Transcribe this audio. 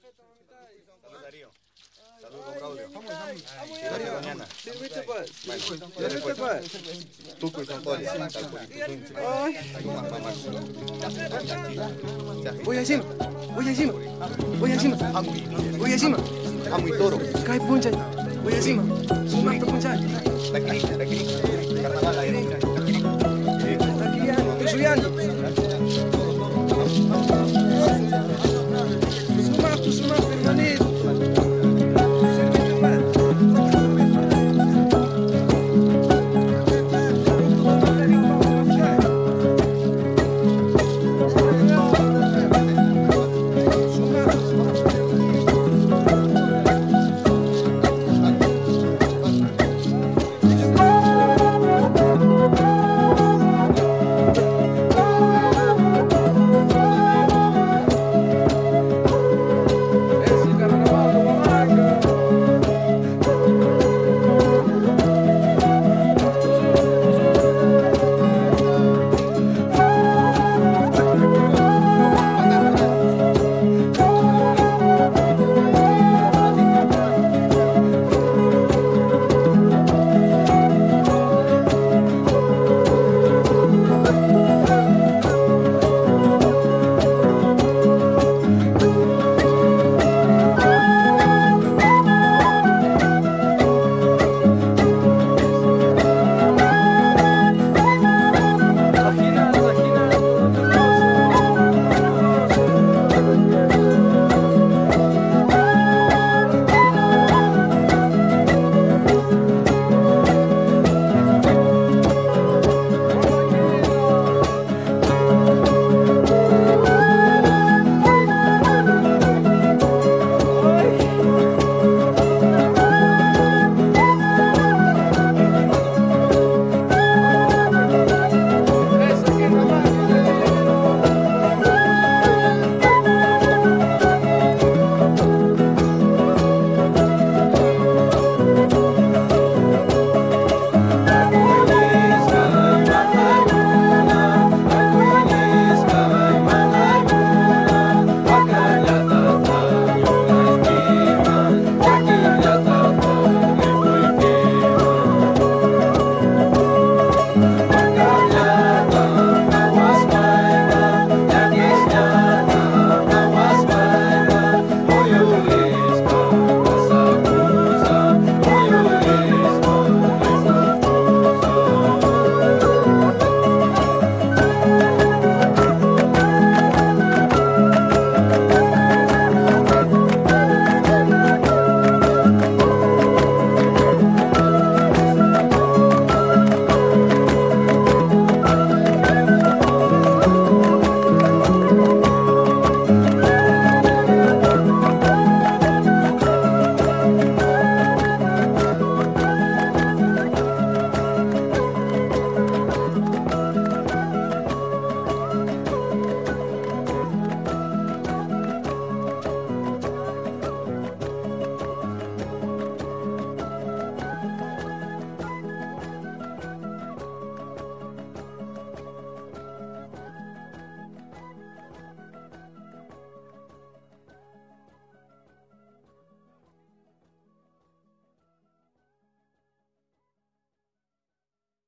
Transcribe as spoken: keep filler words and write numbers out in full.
Salud, Darío. Salud, con Braulio. Darío, mañana. Sirviste pues. Sirviste pues. Tú con Santoria. Voy encima. Voy encima. Voy encima. Voy encima. Amo y toro. Cae puncha. Voy encima. Sumarte puncha. Taquiri, taquiri. Carnaval, aire. Está aquí, estoy subiendo.